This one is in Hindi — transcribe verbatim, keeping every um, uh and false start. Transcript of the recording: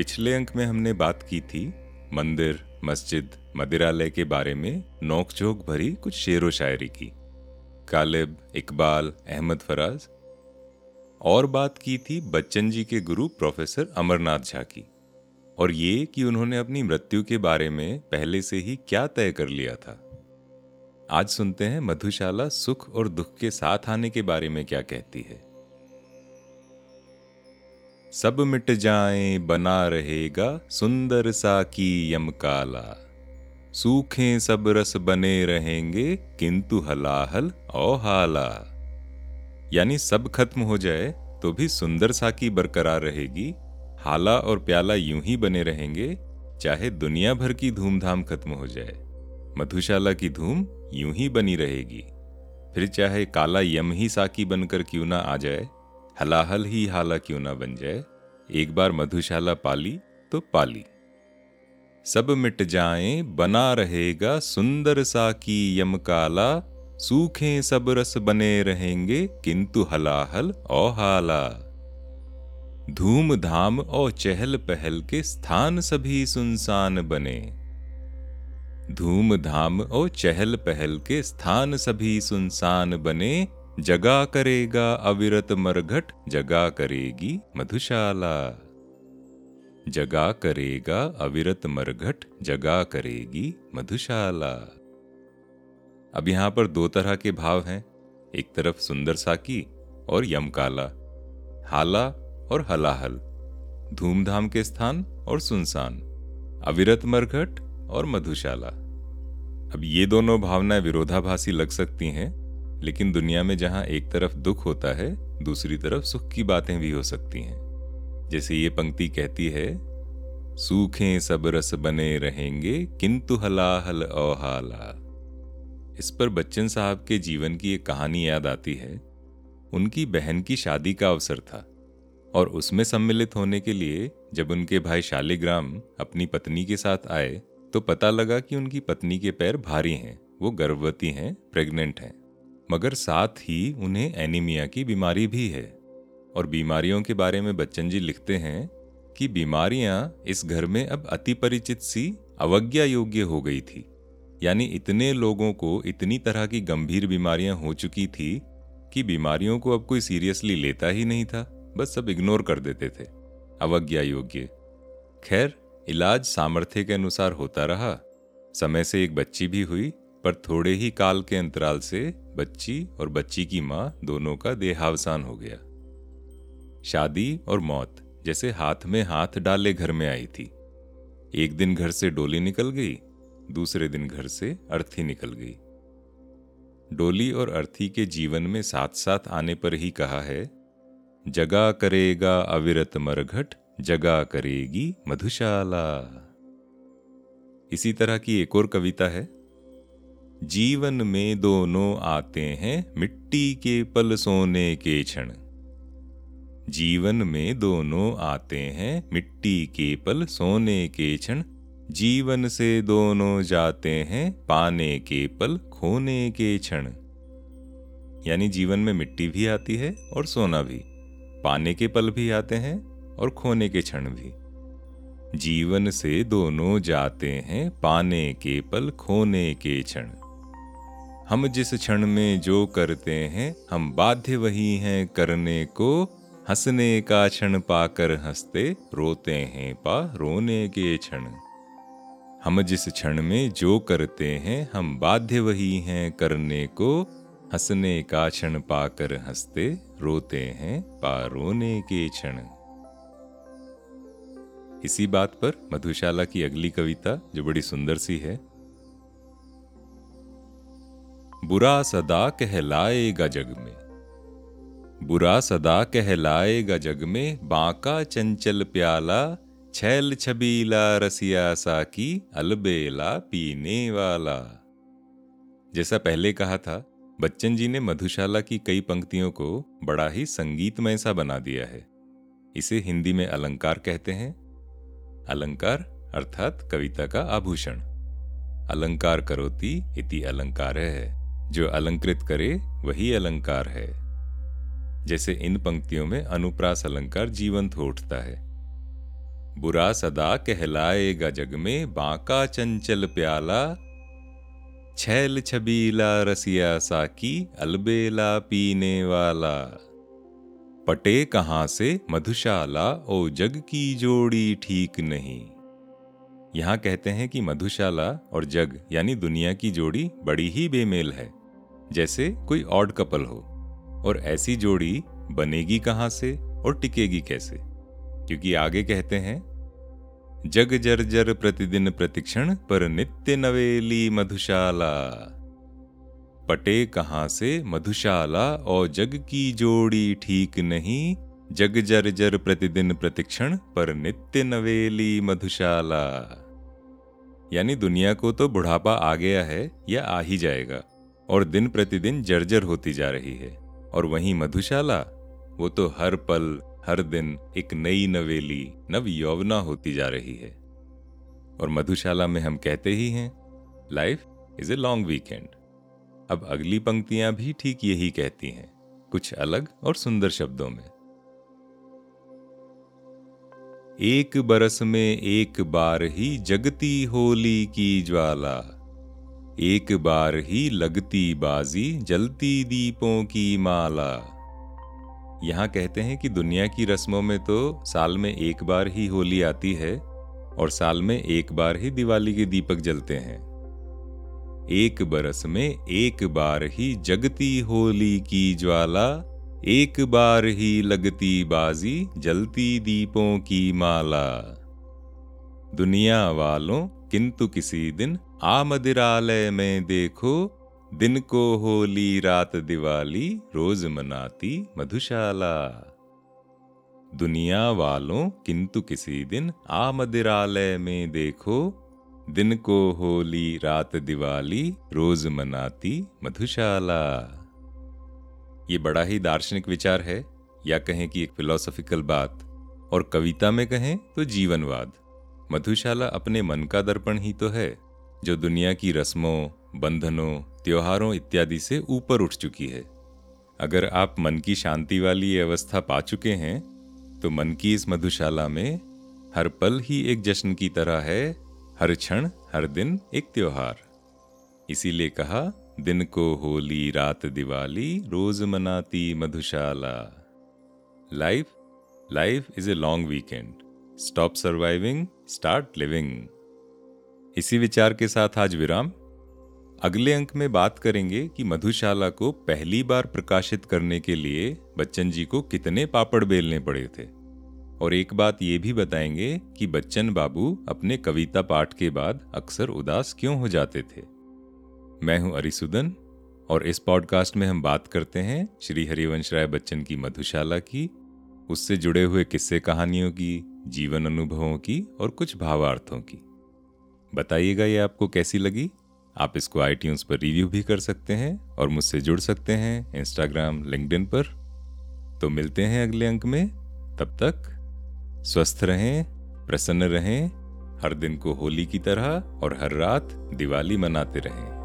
पिछले अंक में हमने बात की थी मंदिर, मस्जिद, मदिरालय के बारे में नोकझोंक भरी कुछ शेरो शायरी की। गालिब, इकबाल, अहमद फराज। और बात की थी बच्चन जी के गुरु प्रोफेसर अमरनाथ झा की, और ये कि उन्होंने अपनी मृत्यु के बारे में पहले से ही क्या तय कर लिया था। आज सुनते हैं मधुशाला सुख और दुख के साथ आने के बारे में क्या कहती है। सब मिट जाए बना रहेगा सुंदर सा की यमकाला, सूखे सब रस बने रहेंगे किंतु हलाहल ओ हाला। यानी सब खत्म हो जाए तो भी सुंदर सा की बरकरार रहेगी, हाला और प्याला यूं ही बने रहेंगे चाहे दुनिया भर की धूमधाम खत्म हो जाए। मधुशाला की धूम यूं ही बनी रहेगी, फिर चाहे काला यम ही साकी बनकर क्यों ना आ जाए, हलाहल ही हाला क्यों ना बन जाए। एक बार मधुशाला पाली तो पाली। सब मिट जाए बना रहेगा सुंदर सा की यमकाला, सूखे सब रस बने रहेंगे किंतु हलाहल ओ हाला। धूम धाम और चहल पहल के स्थान सभी सुनसान बने, धूम धाम और चहल पहल के स्थान सभी सुनसान बने, जगा करेगा अविरत मरघट जगा करेगी मधुशाला, जगा करेगा अविरत मरघट जगा करेगी मधुशाला। अब यहां पर दो तरह के भाव हैं, एक तरफ सुंदर साकी और यमकाला, हाला और हलाहल, धूमधाम के स्थान और सुनसान, अविरत मरघट और मधुशाला। अब ये दोनों भावनाएं विरोधाभासी लग सकती हैं, लेकिन दुनिया में जहां एक तरफ दुख होता है दूसरी तरफ सुख की बातें भी हो सकती हैं। जैसे ये पंक्ति कहती है, सूखे सब रस बने रहेंगे किंतु हलाहल ओ हाला। इस पर बच्चन साहब के जीवन की एक कहानी याद आती है। उनकी बहन की शादी का अवसर था और उसमें सम्मिलित होने के लिए जब उनके भाई शालिग्राम अपनी पत्नी के साथ आए तो पता लगा कि उनकी पत्नी के पैर भारी हैं, वो गर्भवती हैं, प्रेग्नेंट हैं, मगर साथ ही उन्हें एनीमिया की बीमारी भी है। और बीमारियों के बारे में बच्चन जी लिखते हैं कि बीमारियां इस घर में अब अति परिचित सी अवज्ञा योग्य हो गई थी। यानी इतने लोगों को इतनी तरह की गंभीर बीमारियां हो चुकी थी कि बीमारियों को अब कोई सीरियसली लेता ही नहीं था, बस सब इग्नोर कर देते थे। अवज्ञा योग्य। खैर, इलाज सामर्थ्य के अनुसार होता रहा। समय से एक बच्ची भी हुई, पर थोड़े ही काल के अंतराल से बच्ची और बच्ची की मां दोनों का देहावसान हो गया। शादी और मौत जैसे हाथ में हाथ डाले घर में आई थी। एक दिन घर से डोली निकल गई, दूसरे दिन घर से अर्थी निकल गई। डोली और अर्थी के जीवन में साथ साथ आने पर ही कहा है, जगा करेगा अविरत मरघट जगा करेगी मधुशाला। इसी तरह की एक और कविता है, जीवन में दोनों आते हैं मिट्टी के पल सोने के क्षण, जीवन में दोनों आते हैं मिट्टी के पल सोने के क्षण, जीवन से दोनों जाते हैं पाने के पल खोने के क्षण। यानी जीवन में मिट्टी भी आती है और सोना भी, पाने के पल भी आते हैं और खोने के क्षण भी। जीवन से दोनों जाते हैं पाने के पल खोने के क्षण, हम जिस क्षण में जो करते हैं हम बाध्य वही हैं करने को, हंसने का क्षण पाकर हंसते रोते हैं पा रोने के क्षण। हम जिस क्षण में जो करते हैं हम बाध्य वही हैं करने को, हंसने का क्षण पाकर हंसते रोते हैं पा रोने के क्षण। इसी बात पर मधुशाला की अगली कविता जो बड़ी सुंदर सी है, बुरा सदा कहलाएगा जग में, बुरा सदा कहलाएगा जग में, बांका चंचल प्याला, छैल छबीला रसिया सा की अलबेला पीने वाला। जैसा पहले कहा था, बच्चन जी ने मधुशाला की कई पंक्तियों को बड़ा ही संगीतमय सा बना दिया है। इसे हिंदी में अलंकार कहते हैं। अलंकार अर्थात कविता का आभूषण। अलंकार करोति इति अलंकार है, जो अलंकृत करे वही अलंकार है। जैसे इन पंक्तियों में अनुप्रास अलंकार जीवंत हो उठता है। बुरा सदा कहलाएगा जग में बांका चंचल प्याला। छैल छबीला रसिया साकी अलबेला पीने वाला। पटे कहाँ से मधुशाला ओ जग की जोड़ी ठीक नहीं। यहाँ कहते हैं कि मधुशाला और जग यानी दुनिया की जोड़ी बड़ी ही बेमेल है, जैसे कोई ऑड कपल हो। और ऐसी जोड़ी बनेगी कहाँ से और टिकेगी कैसे, क्योंकि आगे कहते हैं जग जर्जर प्रतिदिन प्रतिक्षण पर नित्य नवेली मधुशाला। पटे कहाँ से मधुशाला और जग की जोड़ी ठीक नहीं। जग जर्जर प्रतिदिन प्रतिक्षण पर नित्य नवेली मधुशाला। यानी दुनिया को तो बुढ़ापा आ गया है या आ ही जाएगा और दिन प्रतिदिन जर्जर होती जा रही है, और वहीं मधुशाला वो तो हर पल हर दिन एक नई नवेली नव यौवना होती जा रही है। और मधुशाला में हम कहते ही हैं life is a long weekend. अब अगली पंक्तियां भी ठीक यही कहती हैं, कुछ अलग और सुंदर शब्दों में। एक बरस में एक बार ही जगती होली की ज्वाला। एक बार ही लगती बाजी जलती दीपों की माला। यहाँ कहते हैं कि दुनिया की रस्मों में तो साल में एक बार ही होली आती है और साल में एक बार ही दिवाली के दीपक जलते हैं। एक बरस में एक बार ही जगती होली की ज्वाला। एक बार ही लगती बाजी जलती दीपों की माला। दुनिया वालों किंतु किसी दिन आ मदिरालय में देखो। दिन को होली रात दिवाली रोज मनाती मधुशाला। दुनिया वालों किंतु किसी दिन आ मदिरालय में देखो। दिन को होली रात दिवाली रोज मनाती मधुशाला। ये बड़ा ही दार्शनिक विचार है, या कहें कि एक फिलॉसफिकल बात, और कविता में कहें तो जीवनवाद। मधुशाला अपने मन का दर्पण ही तो है, जो दुनिया की रस्मों, बंधनों, त्योहारों इत्यादि से ऊपर उठ चुकी है। अगर आप मन की शांति वाली अवस्था पा चुके हैं, तो मन की इस मधुशाला में हर पल ही एक जश्न की तरह है, हर क्षण हर दिन एक त्योहार। इसीलिए कहा दिन को होली रात दिवाली रोज मनाती मधुशाला। Life life is a long weekend. Stop surviving, start living. इसी विचार के साथ आज विराम। अगले अंक में बात करेंगे कि मधुशाला को पहली बार प्रकाशित करने के लिए बच्चन जी को कितने पापड़ बेलने पड़े थे, और एक बात ये भी बताएंगे कि बच्चन बाबू अपने कविता पाठ के बाद अक्सर उदास क्यों हो जाते थे। मैं हूं अरिसुदन, और इस पॉडकास्ट में हम बात करते हैं श्री हरिवंश राय बच्चन की मधुशाला की, उससे जुड़े हुए किस्से कहानियों की, जीवन अनुभवों की और कुछ भावार्थों की। बताइएगा ये आपको कैसी लगी। आप इसको आईट्यून्स पर रिव्यू भी कर सकते हैं और मुझसे जुड़ सकते हैं इंस्टाग्राम, लिंक्डइन पर। तो मिलते हैं अगले अंक में। तब तक स्वस्थ रहें, प्रसन्न रहें, हर दिन को होली की तरह और हर रात दिवाली मनाते रहें।